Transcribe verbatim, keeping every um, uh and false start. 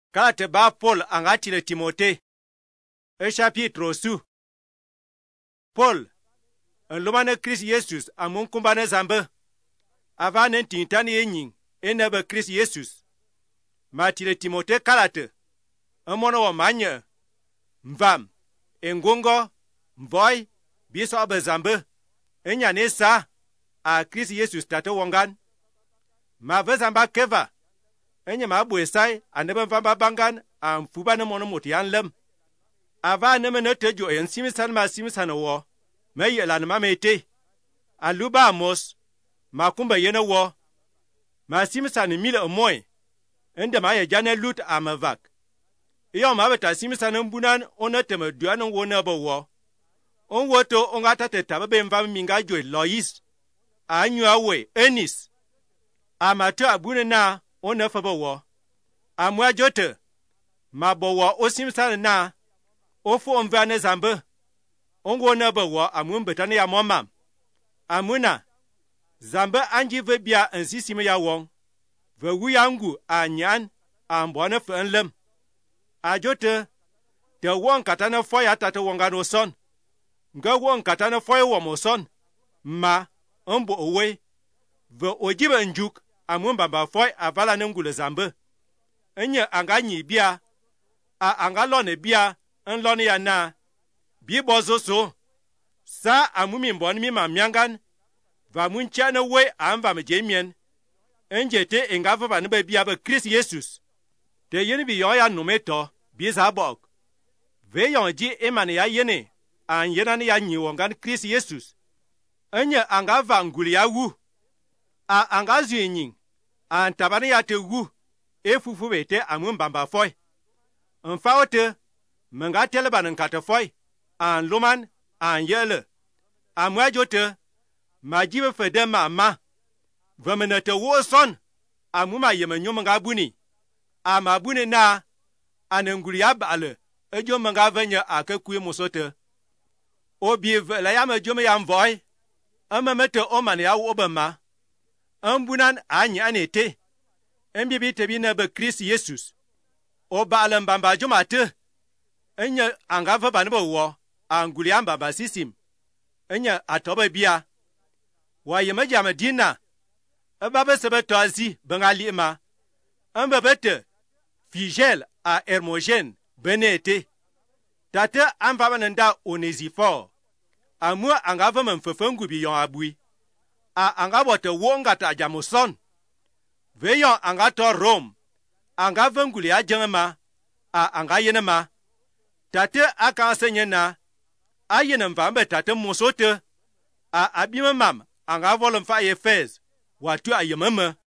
Kalate ba Paul angatile Timote. E chapitre su. Paul, en lumane Christ Jesus amun kumbane zambe. Avanen tintani enyin enebe Christ Jesus. Matile Timote kalate. Emono wa manye. Mvam. Engongo. Mvoy. Biso abe zambe. Enya nesa. A Christ Jesus tate wongan. Ma vezamba keva. Enye ma buesai anebe mvamba bangan am fubane mono motian lem. Ava neme ne tejo en simisan ma simisan wo. Me yelan ma mete. Aluba amos. Ma kumba yene wo. Ma simisan mile moy. Ende ma ye jane lut amavak. Iyo ma beta simisan mbunan oneteme duan wo nebo wo. On woto ongata te tabe mva minga joy Lois. Anyu awe Enis. Amatu abune na one fabo wo. Amwa jote. Mabo wo osimsan na. Ofu omvane zambe. Ongo nebo wo amun betane ya momam. Amuna. Zambe anji vebia ensisime ya wong. Ve wuyangu anyan ambone fenlem. Ajote. Te wong katane foya tate wongano son. Nga wong katane foya womo son. Ma. Ombo owe. Ve ojibe njuk. Amun bamba foy avala nengule zambe. Enye anga nyi bia. A anga lone bia. En lone ya na. Bi bozo so. Sa amumi mbon mi mamyangan. Va mun chane we amva me jemien. Enje te enga va nebe bia be Christ Jesus. Te yeni bi yon ya numeto. Bi zabok. Ve yon ji emane ya yene. An yenane ya nyi wongan Christ Jesus. Enye anga va nguli ya wu. A anga zuenyin. An tabane ya te wu. E fufu bete amun bamba foy. En faote. Menga teleban en kate foy. An luman. An yele. Amwa jote. Ma jibe fede ma ma. Vamenete wo son. Amuma yeme nyo menga buni. Ama buni na. Anenguli ya bale. Ejo menga venye ake kuye musote. Obi vela ya me jome ya mvoy. Ame mete oman ya wobema. Ambunan anyi anete. Embibi tebi nebe Christ Jesus. Oba alembamba jomate. Enye angava banebo wo. Anguli ambamba sisim. Enye atobe bia. Wa yeme jame dina. Ebabe sebe toazi bengali ima. Ambebete. Figel a Hermogen benete. Tate ambaba nenda Onesifor. Amua angava memfefengu bi yon abui. A angabote wongata jamuson. Veyon angato Rome. Angava nguli ajengema. A angayenema. Tate akansenye na. Ayenem vambe tate musote. A abimemam. Angavolemfa Efes. Watu ayememe.